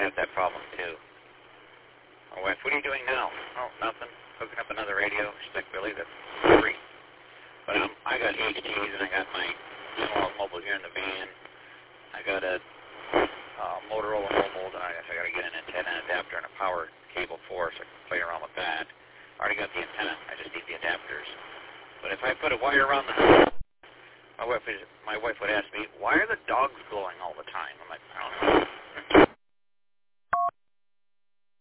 have that problem too. My wife, what are you doing now? Oh, nothing. Hooking up another radio. She's like, really? That's free. But I got HTs and I got my General Mobile here in the van. I got a Motorola Mobile that I got to get an antenna adapter and a power cable for, so I can play around with that. I already got the antenna. I just need the adapters. But if I put a wire around the house, my wife would ask me, why are the dogs glowing all the time? I'm like, I don't know.